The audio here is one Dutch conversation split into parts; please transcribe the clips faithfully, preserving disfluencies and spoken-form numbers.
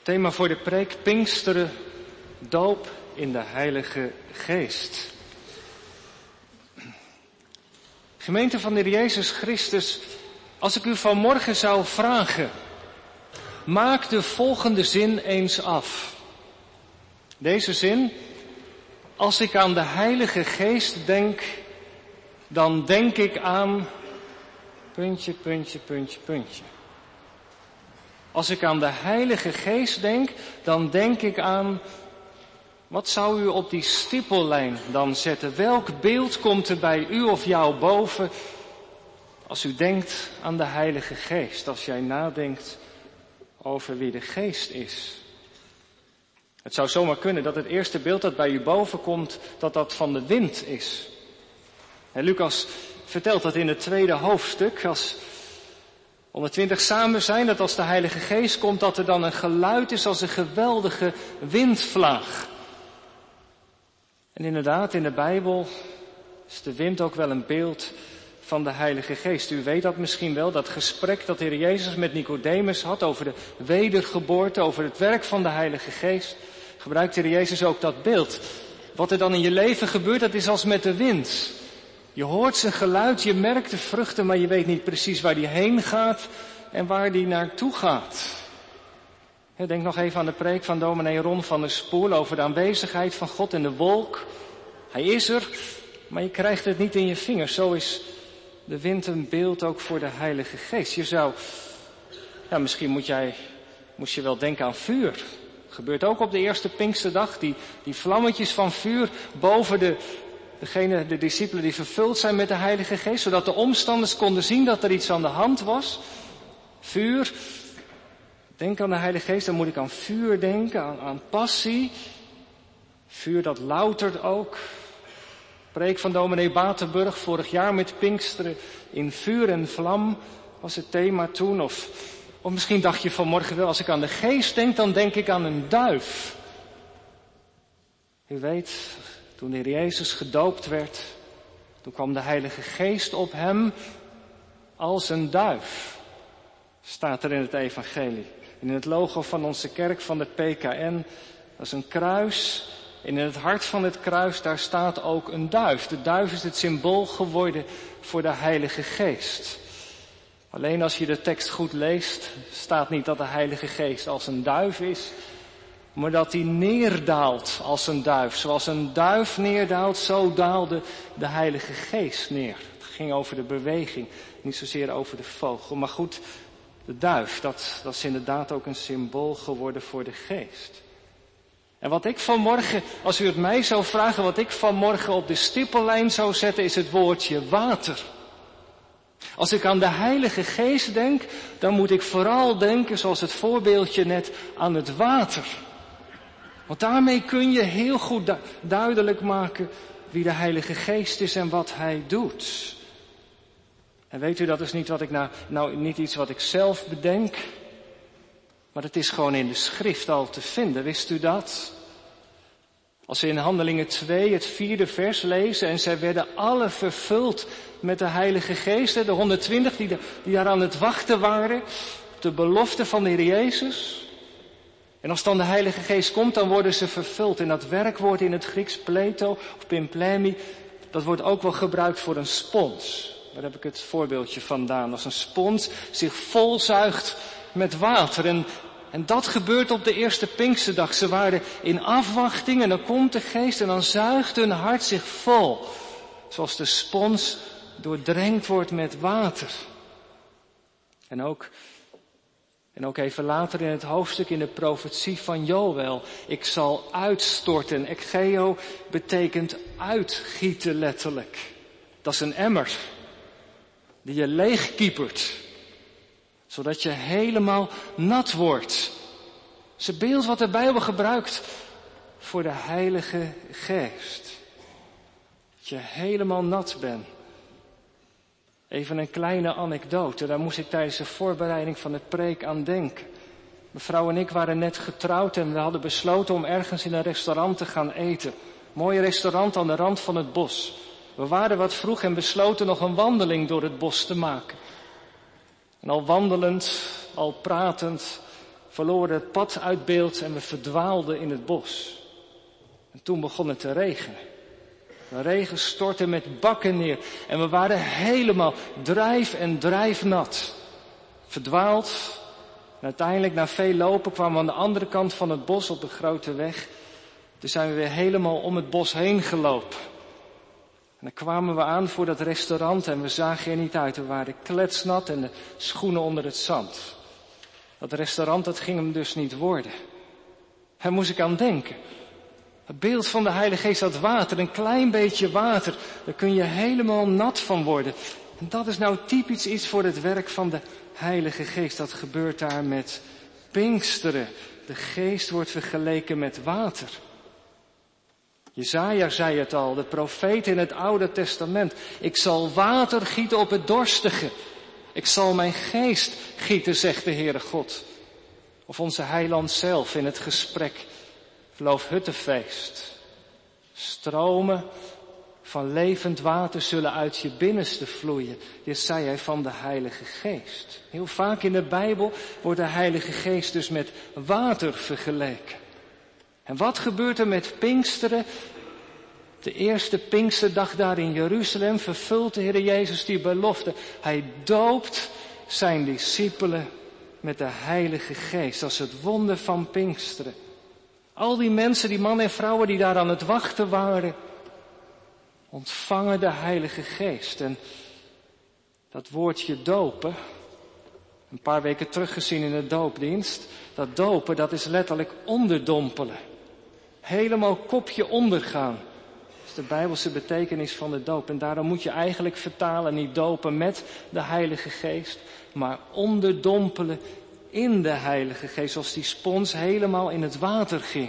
Thema voor de preek: Pinksteren, doop in de Heilige Geest. Gemeente van de Heer Jezus Christus, als ik u vanmorgen zou vragen, maak de volgende zin eens af. Deze zin: als ik aan de Heilige Geest denk, dan denk ik aan puntje, puntje, puntje, puntje. Als ik aan de Heilige Geest denk, dan denk ik aan, wat zou u op die stippellijn dan zetten? Welk beeld komt er bij u of jou boven als u denkt aan de Heilige Geest? Als jij nadenkt over wie de Geest is. Het zou zomaar kunnen dat het eerste beeld dat bij u boven komt, dat dat van de wind is. En Lucas vertelt dat in het tweede hoofdstuk, als honderdtwintig samen zijn, dat als de Heilige Geest komt, dat er dan een geluid is als een geweldige windvlaag. En inderdaad, in de Bijbel is de wind ook wel een beeld van de Heilige Geest. U weet dat misschien wel, dat gesprek dat de Heer Jezus met Nicodemus had over de wedergeboorte, over het werk van de Heilige Geest. Gebruikt de Heer Jezus ook dat beeld. Wat er dan in je leven gebeurt, dat is als met de wind. Je hoort zijn geluid, je merkt de vruchten, maar je weet niet precies waar die heen gaat en waar die naartoe gaat. Denk nog even aan de preek van dominee Ron van der Spoel over de aanwezigheid van God in de wolk. Hij is er, maar je krijgt het niet in je vingers. Zo is de wind een beeld ook voor de Heilige Geest. Je zou, ja, misschien moet jij, moest je wel denken aan vuur. Dat gebeurt ook op de eerste Pinksterdag, die, die vlammetjes van vuur boven de, degene, de discipelen die vervuld zijn met de Heilige Geest, zodat de omstanders konden zien dat er iets aan de hand was. Vuur. Denk aan de Heilige Geest, dan moet ik aan vuur denken, aan, aan passie. Vuur dat loutert ook. Preek van dominee Batenburg vorig jaar met Pinksteren. In vuur en vlam was het thema toen. Of, of misschien dacht je vanmorgen wel, als ik aan de Geest denk, dan denk ik aan een duif. U weet, toen de Heer Jezus gedoopt werd, toen kwam de Heilige Geest op hem als een duif. Staat er in het evangelie. En in het logo van onze kerk, van de P K N, dat is een kruis. En in het hart van het kruis, daar staat ook een duif. De duif is het symbool geworden voor de Heilige Geest. Alleen als je de tekst goed leest, staat niet dat de Heilige Geest als een duif is, maar dat hij neerdaalt als een duif. Zoals een duif neerdaalt, zo daalde de Heilige Geest neer. Het ging over de beweging, niet zozeer over de vogel. Maar goed, de duif, dat, dat is inderdaad ook een symbool geworden voor de Geest. En wat ik vanmorgen, als u het mij zou vragen, wat ik vanmorgen op de stippellijn zou zetten, is het woordje water. Als ik aan de Heilige Geest denk, dan moet ik vooral denken, zoals het voorbeeldje net, aan het water. Want daarmee kun je heel goed du- duidelijk maken wie de Heilige Geest is en wat Hij doet. En weet u, dat is niet wat ik nou, nou niet iets wat ik zelf bedenk, maar het is gewoon in de schrift al te vinden. Wist u dat? Als we in Handelingen twee het vierde vers lezen, en zij werden alle vervuld met de Heilige Geest, de honderdtwintig die, de, die daar aan het wachten waren, de belofte van de Heer Jezus. En als dan de Heilige Geest komt, dan worden ze vervuld. En dat werkwoord in het Grieks, pleto of pimplemi, dat wordt ook wel gebruikt voor een spons. Daar heb ik het voorbeeldje vandaan. Als een spons zich volzuigt met water. En, en dat gebeurt op de eerste Pinksterdag. Ze waren in afwachting en dan komt de Geest en dan zuigt hun hart zich vol. Zoals de spons doordrenkt wordt met water. En ook, en ook even later in het hoofdstuk in de profetie van Joël. Ik zal uitstorten. Ekgeo betekent uitgieten letterlijk. Dat is een emmer die je leegkiepert, zodat je helemaal nat wordt. Dat is het beeld wat de Bijbel gebruikt voor de Heilige Geest. Dat je helemaal nat bent. Even een kleine anekdote, daar moest ik tijdens de voorbereiding van het preek aan denken. Mevrouw en ik waren net getrouwd en we hadden besloten om ergens in een restaurant te gaan eten. Mooi restaurant aan de rand van het bos. We waren wat vroeg en besloten nog een wandeling door het bos te maken. En al wandelend, al pratend, verloren het pad uit beeld en we verdwaalden in het bos. En toen begon het te regenen. De regen stortte met bakken neer en we waren helemaal drijf en drijfnat. Verdwaald. En uiteindelijk na veel lopen kwamen we aan de andere kant van het bos op de grote weg. Toen zijn we weer helemaal om het bos heen gelopen. En dan kwamen we aan voor dat restaurant en we zagen er niet uit. We waren kletsnat en de schoenen onder het zand. Dat restaurant, dat ging hem dus niet worden. Daar moest ik aan denken. Het beeld van de Heilige Geest, dat water, een klein beetje water, daar kun je helemaal nat van worden. En dat is nou typisch iets voor het werk van de Heilige Geest. Dat gebeurt daar met Pinksteren. De Geest wordt vergeleken met water. Jesaja zei het al, de profeet in het Oude Testament. Ik zal water gieten op het dorstige. Ik zal mijn geest gieten, zegt de Heere God. Of onze heiland zelf in het gesprek. Loofhuttenfeest. Stromen van levend water zullen uit je binnenste vloeien. Dit zei hij van de Heilige Geest. Heel vaak in de Bijbel wordt de Heilige Geest dus met water vergeleken. En wat gebeurt er met Pinksteren? De eerste Pinksterdag daar in Jeruzalem vervult de Heer Jezus die belofte. Hij doopt zijn discipelen met de Heilige Geest. Dat is het wonder van Pinksteren. Al die mensen, die mannen en vrouwen die daar aan het wachten waren, ontvangen de Heilige Geest. En dat woordje dopen, een paar weken teruggezien in de doopdienst, dat dopen, dat is letterlijk onderdompelen. Helemaal kopje ondergaan. Dat is de Bijbelse betekenis van de doop. En daarom moet je eigenlijk vertalen, niet dopen met de Heilige Geest, maar onderdompelen in de Heilige Geest, zoals die spons helemaal in het water ging.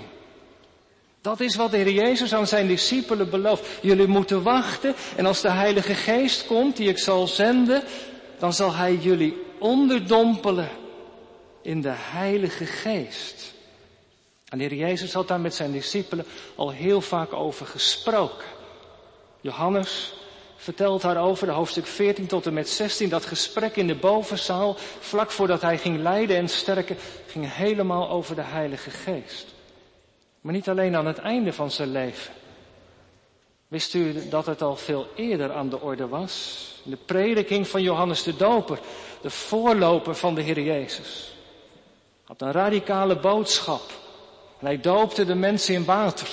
Dat is wat de Heer Jezus aan zijn discipelen belooft. Jullie moeten wachten en als de Heilige Geest komt, die ik zal zenden, dan zal Hij jullie onderdompelen in de Heilige Geest. En de Heer Jezus had daar met zijn discipelen al heel vaak over gesproken. Johannes vertelt daarover, de hoofdstuk veertien tot en met zestien, dat gesprek in de bovenzaal, vlak voordat hij ging lijden en sterken, ging helemaal over de Heilige Geest. Maar niet alleen aan het einde van zijn leven. Wist u dat het al veel eerder aan de orde was? De prediking van Johannes de Doper, de voorloper van de Heer Jezus, had een radicale boodschap. En hij doopte de mensen in water.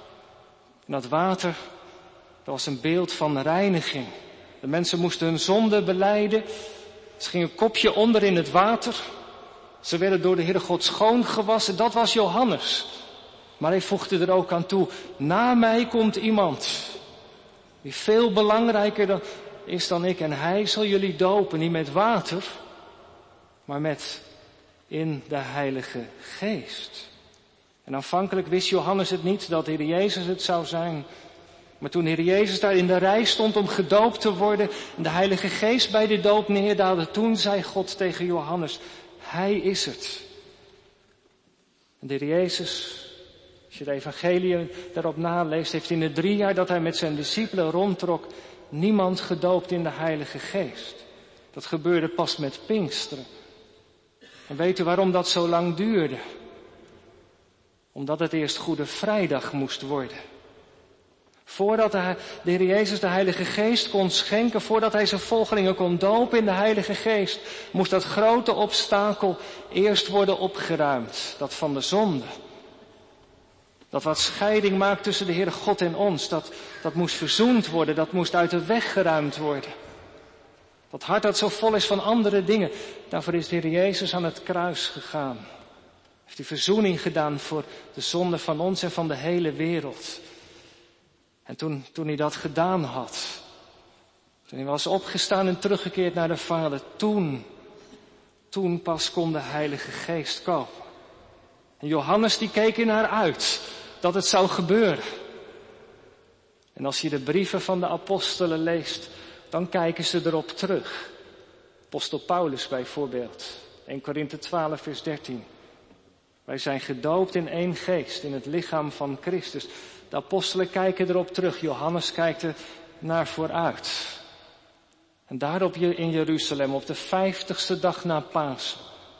En dat water, dat was een beeld van reiniging. De mensen moesten hun zonde belijden. Ze gingen een kopje onder in het water. Ze werden door de Heere God schoongewassen. Dat was Johannes. Maar hij voegde er ook aan toe, na mij komt iemand die veel belangrijker dan, is dan ik. En hij zal jullie dopen, niet met water, maar met in de Heilige Geest. En aanvankelijk wist Johannes het niet dat de Heer Jezus het zou zijn. Maar toen de Heer Jezus daar in de rij stond om gedoopt te worden en de Heilige Geest bij de doop neerdaalde, toen zei God tegen Johannes, Hij is het. En de Heer Jezus, als je de evangelie daarop naleest, heeft in de drie jaar dat hij met zijn discipelen rondtrok, niemand gedoopt in de Heilige Geest. Dat gebeurde pas met Pinksteren. En weet u waarom dat zo lang duurde? Omdat het eerst Goede Vrijdag moest worden. Voordat de Heer Jezus de Heilige Geest kon schenken, voordat hij zijn volgelingen kon dopen in de Heilige Geest, moest dat grote obstakel eerst worden opgeruimd. Dat van de zonde. Dat wat scheiding maakt tussen de Heere God en ons, dat, dat moest verzoend worden, dat moest uit de weg geruimd worden. Dat hart dat zo vol is van andere dingen, daarvoor is de Heer Jezus aan het kruis gegaan. Heeft hij verzoening gedaan voor de zonde van ons en van de hele wereld. En toen, toen hij dat gedaan had, toen hij was opgestaan en teruggekeerd naar de Vader, toen, toen pas kon de Heilige Geest komen. En Johannes die keek er naar uit dat het zou gebeuren. En als je de brieven van de apostelen leest, dan kijken ze erop terug. Apostel Paulus bijvoorbeeld, Eerste Korinthe twaalf vers dertien. Wij zijn gedoopt in één geest, in het lichaam van Christus. De apostelen kijken erop terug, Johannes kijkt er naar vooruit. En daarop in Jeruzalem, op de vijftigste dag na Pasen,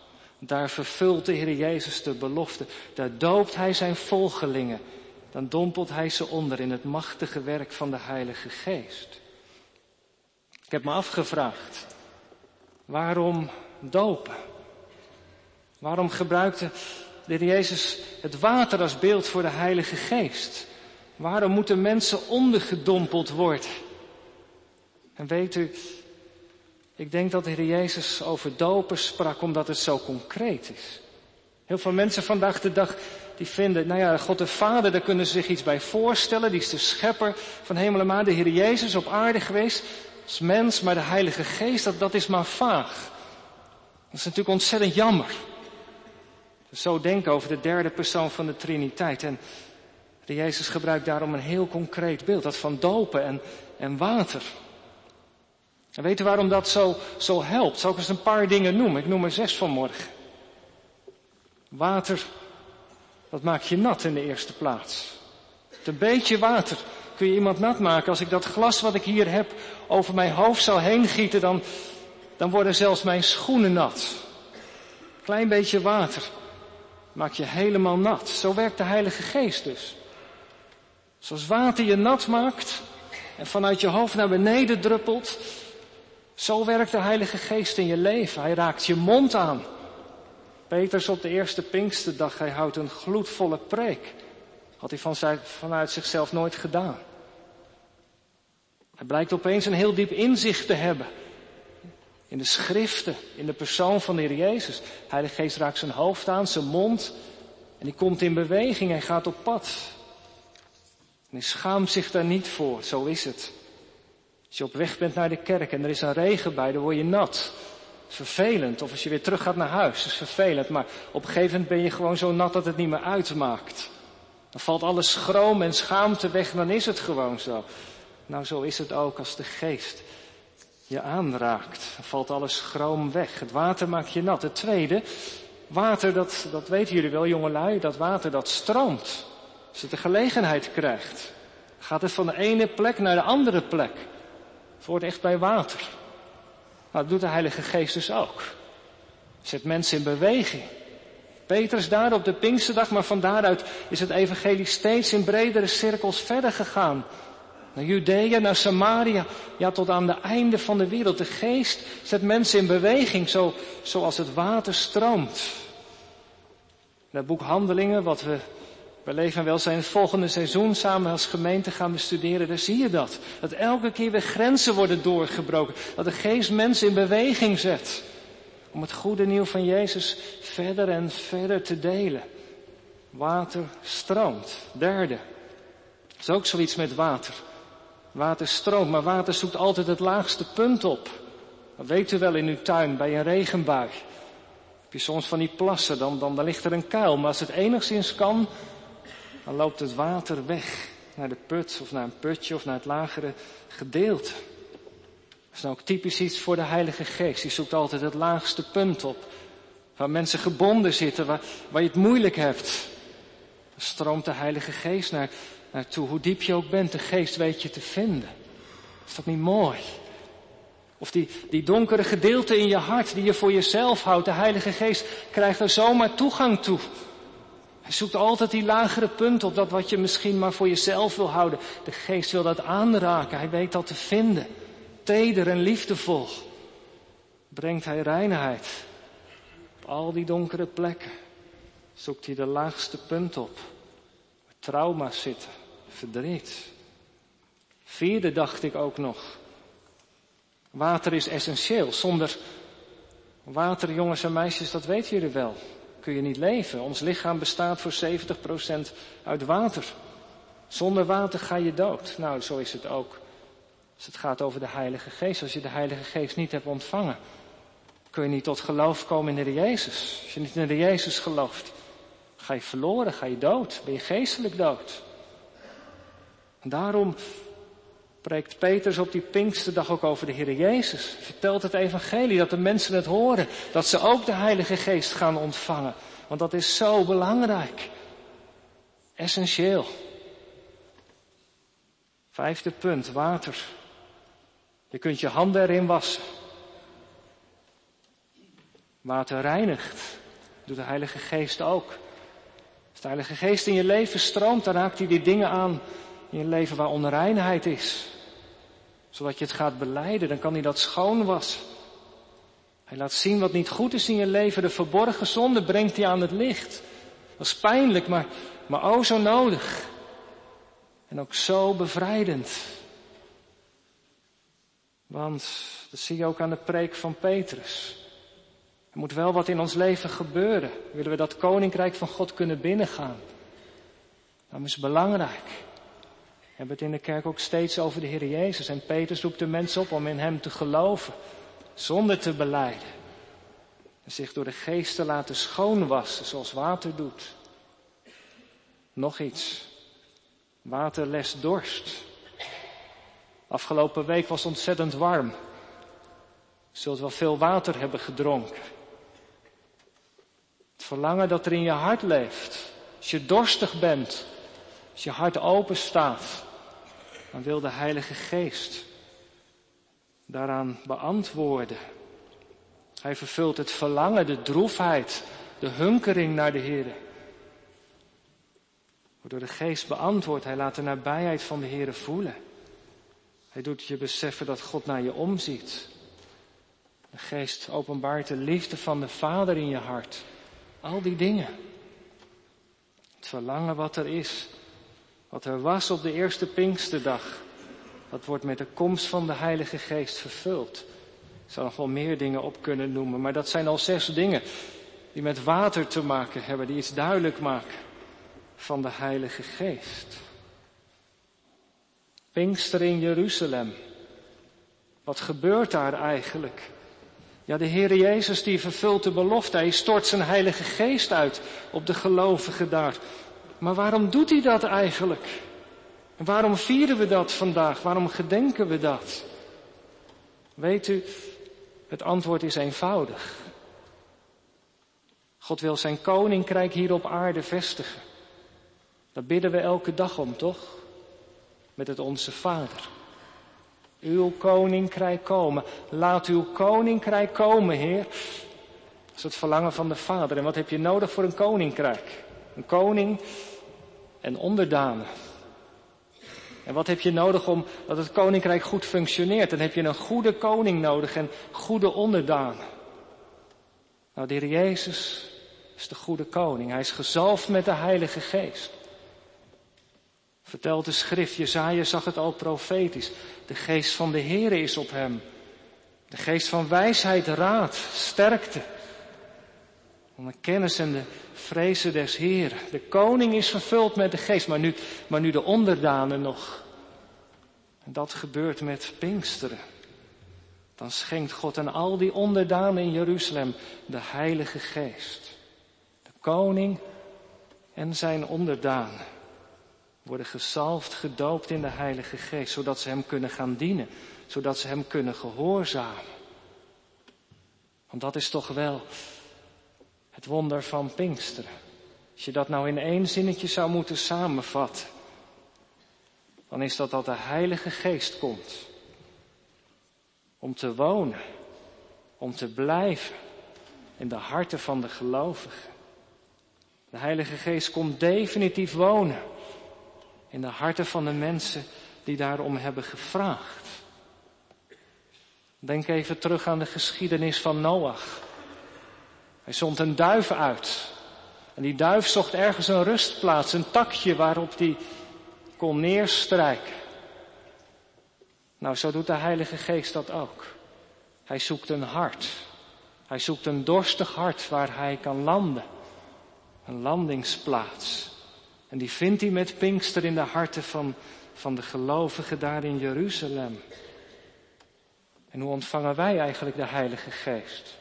Daar vervult de Heer Jezus de belofte. Daar doopt hij zijn volgelingen. Dan dompelt hij ze onder in het machtige werk van de Heilige Geest. Ik heb me afgevraagd, waarom dopen? Waarom gebruikte de Heer Jezus het water als beeld voor de Heilige Geest? Waarom moeten mensen ondergedompeld worden? En weet u, ik denk dat de Heer Jezus over dopen sprak omdat het zo concreet is. Heel veel mensen vandaag de dag die vinden, nou ja, God de Vader, daar kunnen ze zich iets bij voorstellen. Die is de schepper van hemel en aarde. De Heer Jezus op aarde geweest als mens, maar de Heilige Geest, dat, dat is maar vaag. Dat is natuurlijk ontzettend jammer. Zo denken over de derde persoon van de Triniteit. En de Jezus gebruikt daarom een heel concreet beeld, dat van dopen en, en water. En weet u waarom dat zo, zo helpt? Zal ik eens een paar dingen noemen? Ik noem er zes vanmorgen. Water, dat maakt je nat in de eerste plaats. Met een beetje water kun je iemand nat maken. Als ik dat glas wat ik hier heb over mijn hoofd zou heen gieten, dan, dan worden zelfs mijn schoenen nat. Klein beetje water maakt je helemaal nat. Zo werkt de Heilige Geest dus. Zoals water je nat maakt en vanuit je hoofd naar beneden druppelt, zo werkt de Heilige Geest in je leven. Hij raakt je mond aan. Petrus op de eerste Pinksterdag, hij houdt een gloedvolle preek. Had hij van zijn, vanuit zichzelf nooit gedaan. Hij blijkt opeens een heel diep inzicht te hebben. In de schriften, in de persoon van de Heer Jezus. De Heilige Geest raakt zijn hoofd aan, zijn mond. En die komt in beweging, hij gaat op pad. En hij schaamt zich daar niet voor, zo is het. Als je op weg bent naar de kerk en er is een regenbui, dan word je nat. Dat is vervelend. Of als je weer terug gaat naar huis, dat is vervelend. Maar op een gegeven moment ben je gewoon zo nat dat het niet meer uitmaakt. Dan valt alle schroom en schaamte weg, dan is het gewoon zo. Nou, zo is het ook als de Geest je aanraakt. Dan valt alle schroom weg. Het water maakt je nat. Het tweede, water, dat, dat weten jullie wel, jongelui, dat water dat stroomt. Als het de gelegenheid krijgt, gaat het van de ene plek naar de andere plek. Het wordt echt bij water. Nou, dat doet de Heilige Geest dus ook. Zet mensen in beweging. Petrus daar op de Pinksterdag, maar van daaruit is het evangelie steeds in bredere cirkels verder gegaan. Naar Judea, naar Samaria, ja tot aan de einde van de wereld. De Geest zet mensen in beweging, zo, zoals het water stroomt. In het boek Handelingen, wat we bij Leven en Welzijn het volgende seizoen samen als gemeente gaan bestuderen, daar zie je dat. Dat elke keer weer grenzen worden doorgebroken. Dat de Geest mensen in beweging zet. Om het goede nieuws van Jezus verder en verder te delen. Water stroomt. Derde. Dat is ook zoiets met water. Water stroomt, maar water zoekt altijd het laagste punt op. Dat weet u wel in uw tuin, bij een regenbui. Heb je soms van die plassen, dan, dan, dan ligt er een kuil. Maar als het enigszins kan, dan loopt het water weg. Naar de put, of naar een putje, of naar het lagere gedeelte. Dat is nou ook typisch iets voor de Heilige Geest. Die zoekt altijd het laagste punt op. Waar mensen gebonden zitten, waar, waar je het moeilijk hebt. Dan stroomt de Heilige Geest naar, naartoe. Hoe diep je ook bent, de Geest weet je te vinden. Is dat niet mooi? Of die, die donkere gedeelte in je hart die je voor jezelf houdt. De Heilige Geest krijgt er zomaar toegang toe. Hij zoekt altijd die lagere punt op, dat wat je misschien maar voor jezelf wil houden. De Geest wil dat aanraken, hij weet dat te vinden. Teder en liefdevol brengt hij reinheid. Op al die donkere plekken zoekt hij de laagste punt op. Waar trauma's zitten, verdriet. Vierde dacht ik ook nog. Water is essentieel. Zonder water, jongens en meisjes, dat weten jullie wel, kun je niet leven. Ons lichaam bestaat voor zeventig procent uit water. Zonder water ga je dood. Nou, zo is het ook. Als het gaat over de Heilige Geest. Als je de Heilige Geest niet hebt ontvangen, kun je niet tot geloof komen in de Heer Jezus. Als je niet in de Heer Jezus gelooft, ga je verloren, ga je dood. Ben je geestelijk dood. En daarom preekt Petrus op die Pinksterdag ook over de Heer Jezus. Vertelt het evangelie, dat de mensen het horen. Dat ze ook de Heilige Geest gaan ontvangen. Want dat is zo belangrijk. Essentieel. Vijfde punt, water. Je kunt je handen erin wassen. Water reinigt. doet de Heilige Geest ook. Als de Heilige Geest in je leven stroomt, dan raakt hij die dingen aan in je leven waar onreinheid is. Zodat je het gaat belijden, dan kan hij dat schoonwassen. Hij laat zien wat niet goed is in je leven. De verborgen zonde brengt hij aan het licht. Dat is pijnlijk, maar, maar o zo nodig. En ook zo bevrijdend. Want, dat zie je ook aan de preek van Petrus. Er moet wel wat in ons leven gebeuren. Willen we dat koninkrijk van God kunnen binnengaan? Dat is belangrijk. We hebben het in de kerk ook steeds over de Heer Jezus. En Petrus roept de mensen op om in Hem te geloven. Zonde te belijden. En zich door de Geest te laten schoonwassen zoals water doet. Nog iets. Water lest dorst. Afgelopen week was het ontzettend warm. Je zult wel veel water hebben gedronken. Het verlangen dat er in je hart leeft. Als je dorstig bent. Als je hart open staat. Dan wil de Heilige Geest daaraan beantwoorden. Hij vervult het verlangen, de droefheid, de hunkering naar de Heer. Wordt door de Geest beantwoord. Hij laat de nabijheid van de Heer voelen. Hij doet je beseffen dat God naar je omziet. De Geest openbaart de liefde van de Vader in je hart. Al die dingen. Het verlangen wat er is. Wat er was op de eerste Pinksterdag. Dat wordt met de komst van de Heilige Geest vervuld. Ik zou nog wel meer dingen op kunnen noemen. Maar dat zijn al zes dingen die met water te maken hebben. Die iets duidelijk maken van de Heilige Geest. Pinkster in Jeruzalem. Wat gebeurt daar eigenlijk? Ja, de Heer Jezus die vervult de belofte. Hij stort zijn Heilige Geest uit op de gelovigen daar. Maar waarom doet hij dat eigenlijk? En waarom vieren we dat vandaag? Waarom gedenken we dat? Weet u, het antwoord is eenvoudig. God wil zijn koninkrijk hier op aarde vestigen. Daar bidden we elke dag om, toch? Met het Onze Vader. Uw koninkrijk komen. Laat uw koninkrijk komen, Heer. Dat is het verlangen van de Vader. En wat heb je nodig voor een koninkrijk? Een koning en onderdanen. En wat heb je nodig om dat het koninkrijk goed functioneert? Dan heb je een goede koning nodig en goede onderdanen. Nou, de Heer Jezus is de goede koning. Hij is gezalfd met de Heilige Geest. Vertelt de schrift, Jesaja zag het al profetisch. De geest van de Heere is op hem. De geest van wijsheid, raad, sterkte. Om de kennis en de vrezen des Heeren. De koning is vervuld met de geest, maar nu, maar nu de onderdanen nog. En dat gebeurt met Pinksteren. Dan schenkt God aan al die onderdanen in Jeruzalem de Heilige Geest. De koning en zijn onderdanen worden gezalfd, gedoopt in de Heilige Geest, zodat ze hem kunnen gaan dienen, zodat ze hem kunnen gehoorzamen. Want dat is toch wel het wonder van Pinksteren. Als je dat nou in één zinnetje zou moeten samenvatten, dan is dat dat de Heilige Geest komt. Om te wonen, om te blijven in de harten van de gelovigen. De Heilige Geest komt definitief wonen in de harten van de mensen die daarom hebben gevraagd. Denk even terug aan de geschiedenis van Noach. Hij zond een duif uit. En die duif zocht ergens een rustplaats, een takje waarop die kon neerstrijken. Nou, zo doet de Heilige Geest dat ook. Hij zoekt een hart. Hij zoekt een dorstig hart waar hij kan landen. Een landingsplaats. En die vindt hij met Pinkster in de harten van, van de gelovigen daar in Jeruzalem. En hoe ontvangen wij eigenlijk de Heilige Geest?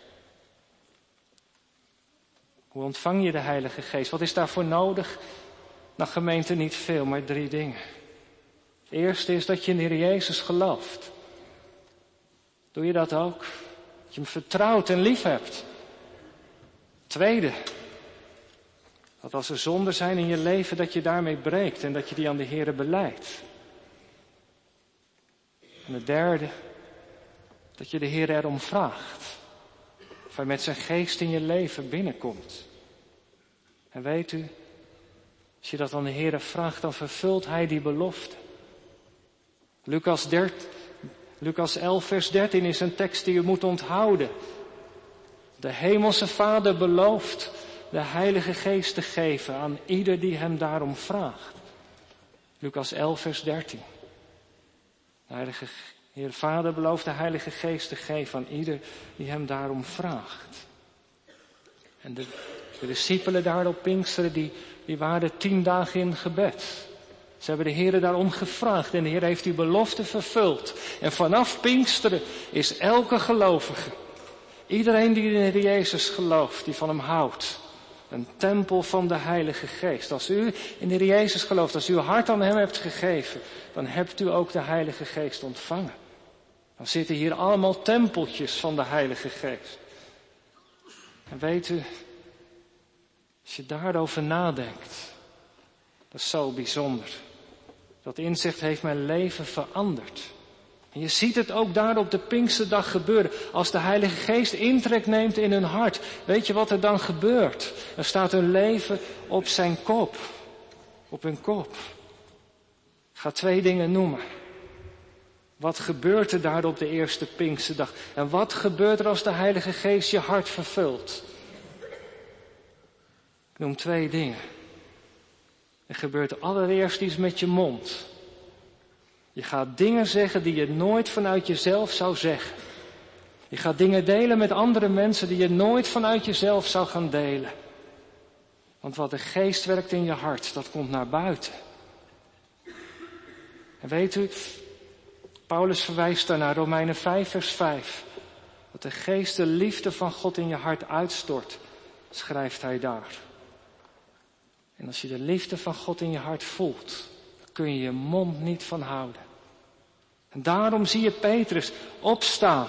Hoe ontvang je de Heilige Geest? Wat is daarvoor nodig? Nou, gemeente, niet veel, maar drie dingen. Het eerste is dat je in de Heer Jezus gelooft. Doe je dat ook? Dat je hem vertrouwt en lief hebt. Tweede, dat als er zonden zijn in je leven, dat je daarmee breekt en dat je die aan de Heere belijdt. En het derde, dat je de Heer erom vraagt. Of hij met zijn geest in je leven binnenkomt. En weet u, als je dat aan de Heere vraagt, dan vervult Hij die belofte. Lucas, dertien, Lucas elf vers dertien is een tekst die u moet onthouden. De Hemelse Vader belooft de Heilige Geest te geven aan ieder die Hem daarom vraagt. Lucas elf vers dertien. De Heilige Heer Vader belooft de Heilige Geest te geven aan ieder die Hem daarom vraagt. En de, de discipelen daar op Pinksteren, die, die waren tien dagen in gebed. Ze hebben de Heer daarom gevraagd en de Heer heeft die belofte vervuld. En vanaf Pinksteren is elke gelovige, iedereen die in de Heer Jezus gelooft, die van Hem houdt, een tempel van de Heilige Geest. Als u in de Heer Jezus gelooft, als u uw hart aan Hem hebt gegeven, dan hebt u ook de Heilige Geest ontvangen. Dan zitten hier allemaal tempeltjes van de Heilige Geest. En weet u, als je daarover nadenkt, dat is zo bijzonder. Dat inzicht heeft mijn leven veranderd. En je ziet het ook daar op de Pinksterdag gebeuren. Als de Heilige Geest intrek neemt in hun hart, weet je wat er dan gebeurt? Er staat hun leven op zijn kop. Op hun kop. Ik ga twee dingen noemen. Wat gebeurt er daar op de eerste Pinksterdag? En wat gebeurt er als de Heilige Geest je hart vervult? Ik noem twee dingen. Er gebeurt allereerst iets met je mond. Je gaat dingen zeggen die je nooit vanuit jezelf zou zeggen. Je gaat dingen delen met andere mensen die je nooit vanuit jezelf zou gaan delen. Want wat de Geest werkt in je hart, dat komt naar buiten. En weet u, Paulus verwijst daar naar Romeinen vijf vers vijf. Dat de Geest de liefde van God in je hart uitstort, schrijft hij daar. En als je de liefde van God in je hart voelt, dan kun je je mond niet van houden. En daarom zie je Petrus opstaan.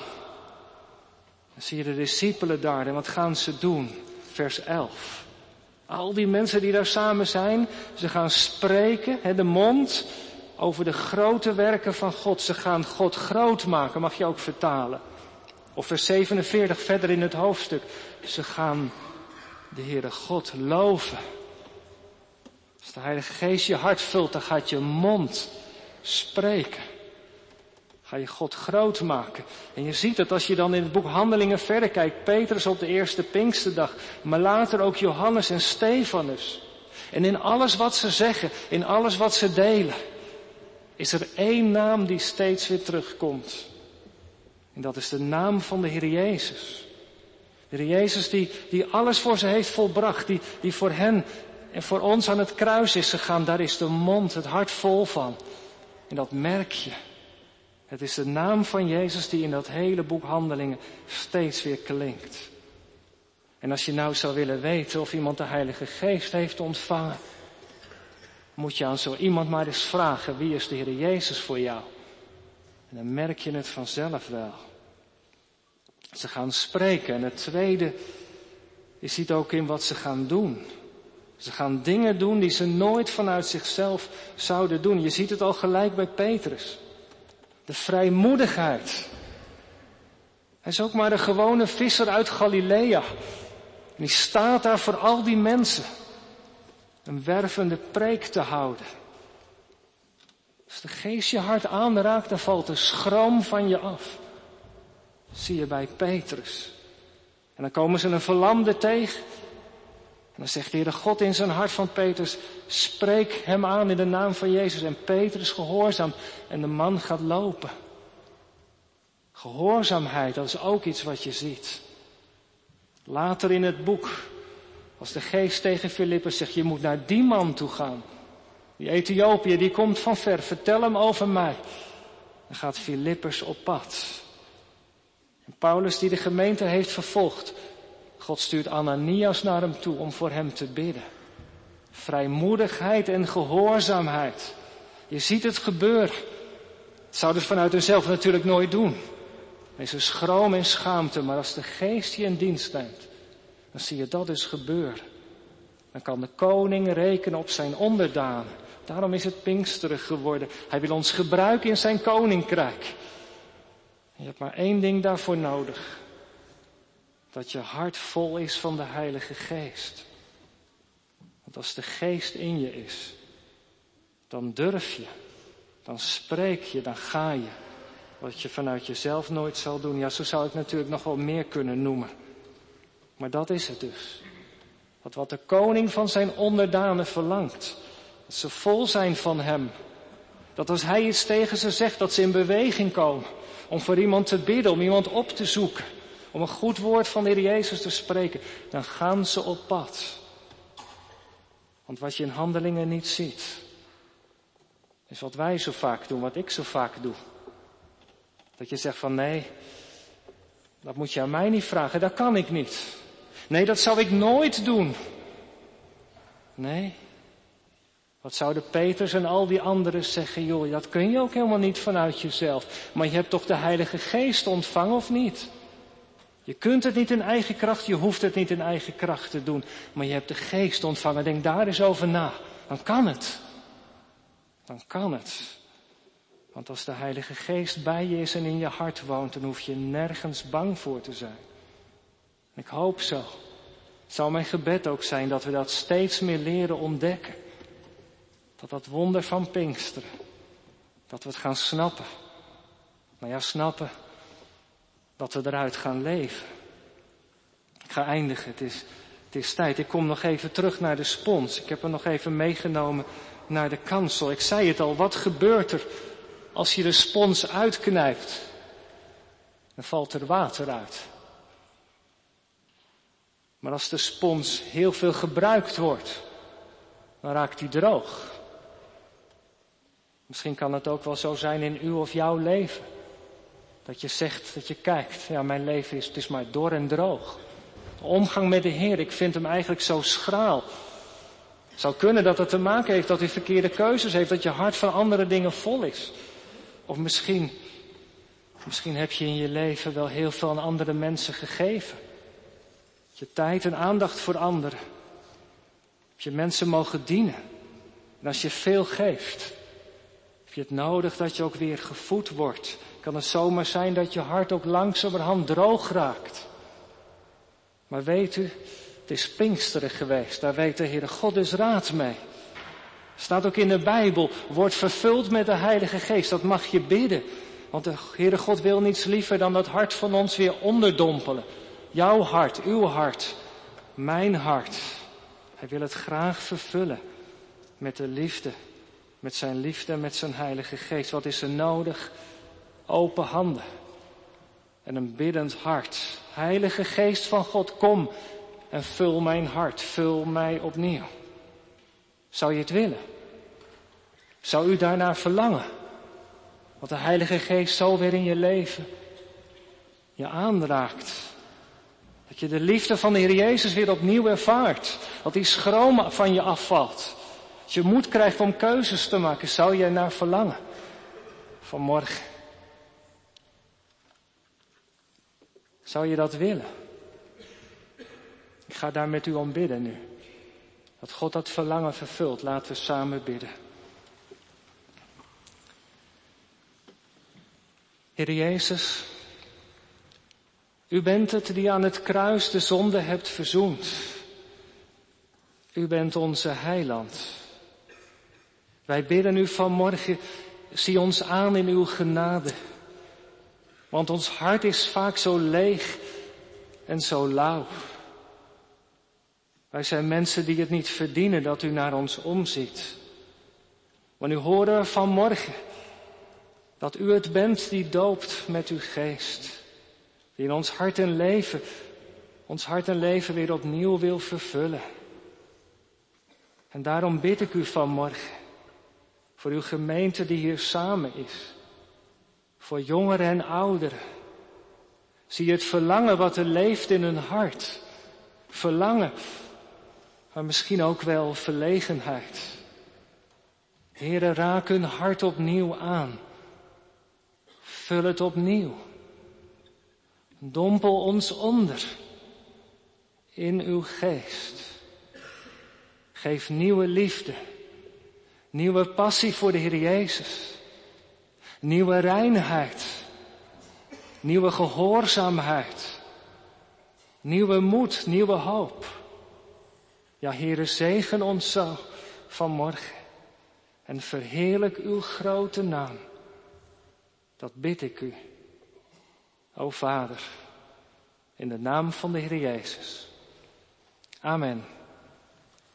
Dan zie je de discipelen daar. En wat gaan ze doen? Vers elf. Al die mensen die daar samen zijn, ze gaan spreken, hè, de mond, over de grote werken van God. Ze gaan God groot maken, mag je ook vertalen. Of vers zevenenveertig verder in het hoofdstuk. Ze gaan de Heere God loven. Als de Heilige Geest je hart vult, dan gaat je mond spreken. Ga je God groot maken. En je ziet het als je dan in het boek Handelingen verder kijkt. Petrus op de eerste Pinksterdag. Maar later ook Johannes en Stefanus. En in alles wat ze zeggen, in alles wat ze delen, is er één naam die steeds weer terugkomt. En dat is de naam van de Heer Jezus. De Heer Jezus die, die alles voor ze heeft volbracht. Die, die voor hen en voor ons aan het kruis is gegaan. Daar is de mond, het hart vol van. En dat merk je. Het is de naam van Jezus die in dat hele boek Handelingen steeds weer klinkt. En als je nou zou willen weten of iemand de Heilige Geest heeft ontvangen, moet je aan zo iemand maar eens vragen, wie is de Heer Jezus voor jou? En dan merk je het vanzelf wel. Ze gaan spreken. En het tweede, je ziet ook in wat ze gaan doen. Ze gaan dingen doen die ze nooit vanuit zichzelf zouden doen. Je ziet het al gelijk bij Petrus. De vrijmoedigheid. Hij is ook maar een gewone visser uit Galilea. En die staat daar voor al die mensen een wervende preek te houden. Als de Geest je hart aanraakt, dan valt de schroom van je af. Dat zie je bij Petrus. En dan komen ze een verlamde tegen. En dan zegt de Heere God in zijn hart van Petrus, spreek hem aan in de naam van Jezus. En Petrus gehoorzaamt en de man gaat lopen. Gehoorzaamheid, dat is ook iets wat je ziet. Later in het boek, als de Geest tegen Filippus zegt, je moet naar die man toe gaan. Die Ethiopiër, die komt van ver, vertel hem over mij. Dan gaat Filippus op pad. En Paulus die de gemeente heeft vervolgd, God stuurt Ananias naar hem toe om voor hem te bidden. Vrijmoedigheid en gehoorzaamheid. Je ziet het gebeuren. Het zouden ze vanuit hunzelf natuurlijk nooit doen. Er is een schroom en schaamte, maar als de Geest je in dienst neemt, dan zie je dat dus gebeuren. Dan kan de koning rekenen op zijn onderdanen. Daarom is het Pinksteren geworden. Hij wil ons gebruiken in zijn koninkrijk. Je hebt maar één ding daarvoor nodig. Dat je hart vol is van de Heilige Geest. Want als de geest in je is, dan durf je, dan spreek je, dan ga je. Wat je vanuit jezelf nooit zal doen. Ja, zo zou ik natuurlijk nog wel meer kunnen noemen. Maar dat is het dus. Dat wat de koning van zijn onderdanen verlangt. Dat ze vol zijn van hem. Dat als hij iets tegen ze zegt, dat ze in beweging komen. Om voor iemand te bidden, om iemand op te zoeken. Om een goed woord van de Heer Jezus te spreken. Dan gaan ze op pad. Want wat je in Handelingen niet ziet, is wat wij zo vaak doen, wat ik zo vaak doe. Dat je zegt van nee, dat moet je aan mij niet vragen, dat kan ik niet. Nee, dat zou ik nooit doen. Nee, wat zouden Petrus en al die anderen zeggen? Joh, dat kun je ook helemaal niet vanuit jezelf. Maar je hebt toch de Heilige Geest ontvangen of niet? Je kunt het niet in eigen kracht, je hoeft het niet in eigen kracht te doen. Maar je hebt de Geest ontvangen, denk daar eens over na. Dan kan het. Dan kan het. Want als de Heilige Geest bij je is en in je hart woont, dan hoef je nergens bang voor te zijn. Ik hoop zo. Het zou mijn gebed ook zijn dat we dat steeds meer leren ontdekken. Dat dat wonder van Pinksteren, dat we het gaan snappen. Nou ja, snappen, dat we eruit gaan leven. Ik ga eindigen, het is, het is tijd. Ik kom nog even terug naar de spons. Ik heb er nog even meegenomen naar de kansel. Ik zei het al, wat gebeurt er als je de spons uitknijpt? Dan valt er water uit. Maar als de spons heel veel gebruikt wordt, dan raakt die droog. Misschien kan het ook wel zo zijn in uw of jouw leven. Dat je zegt, dat je kijkt, ja, mijn leven is, het is maar dor en droog. De omgang met de Heer, ik vind hem eigenlijk zo schraal. Het zou kunnen dat het te maken heeft dat u verkeerde keuzes heeft, dat je hart van andere dingen vol is. Of misschien, misschien heb je in je leven wel heel veel aan andere mensen gegeven. Je tijd en aandacht voor anderen. Heb je mensen mogen dienen. En als je veel geeft, heb je het nodig dat je ook weer gevoed wordt. Kan het zomaar zijn dat je hart ook langzamerhand droog raakt. Maar weet u, het is Pinksteren geweest. Daar weet de Heere God dus raad mee. Staat ook in de Bijbel, word vervuld met de Heilige Geest. Dat mag je bidden. Want de Heere God wil niets liever dan dat hart van ons weer onderdompelen. Jouw hart, uw hart, mijn hart. Hij wil het graag vervullen met de liefde. Met zijn liefde en met zijn Heilige Geest. Wat is er nodig? Open handen. En een biddend hart. Heilige Geest van God, kom en vul mijn hart. Vul mij opnieuw. Zou je het willen? Zou u daarnaar verlangen? Wat de Heilige Geest zo weer in je leven je aanraakt. Dat je de liefde van de Heer Jezus weer opnieuw ervaart. Dat die schroom van je afvalt. Dat je moed krijgt om keuzes te maken. Zou je er naar verlangen? Vanmorgen. Zou je dat willen? Ik ga daar met u om bidden nu. Dat God dat verlangen vervult. Laten we samen bidden. Heer Jezus, u bent het die aan het kruis de zonde hebt verzoend. U bent onze heiland. Wij bidden u vanmorgen, zie ons aan in uw genade. Want ons hart is vaak zo leeg en zo lauw. Wij zijn mensen die het niet verdienen dat u naar ons omziet. Maar nu horen we vanmorgen dat u het bent die doopt met uw geest. Die in ons hart en leven, ons hart en leven weer opnieuw wil vervullen. En daarom bid ik u vanmorgen voor uw gemeente die hier samen is. Voor jongeren en ouderen. Zie het verlangen wat er leeft in hun hart. Verlangen, maar misschien ook wel verlegenheid. Heere, raak hun hart opnieuw aan. Vul het opnieuw. Dompel ons onder in uw geest. Geef nieuwe liefde, nieuwe passie voor de Heer Jezus, nieuwe reinheid, nieuwe gehoorzaamheid, nieuwe moed, nieuwe hoop. Ja, Heere, zegen ons zo vanmorgen. En verheerlijk uw grote naam. Dat bid ik u. O Vader, in de naam van de Heer Jezus. Amen.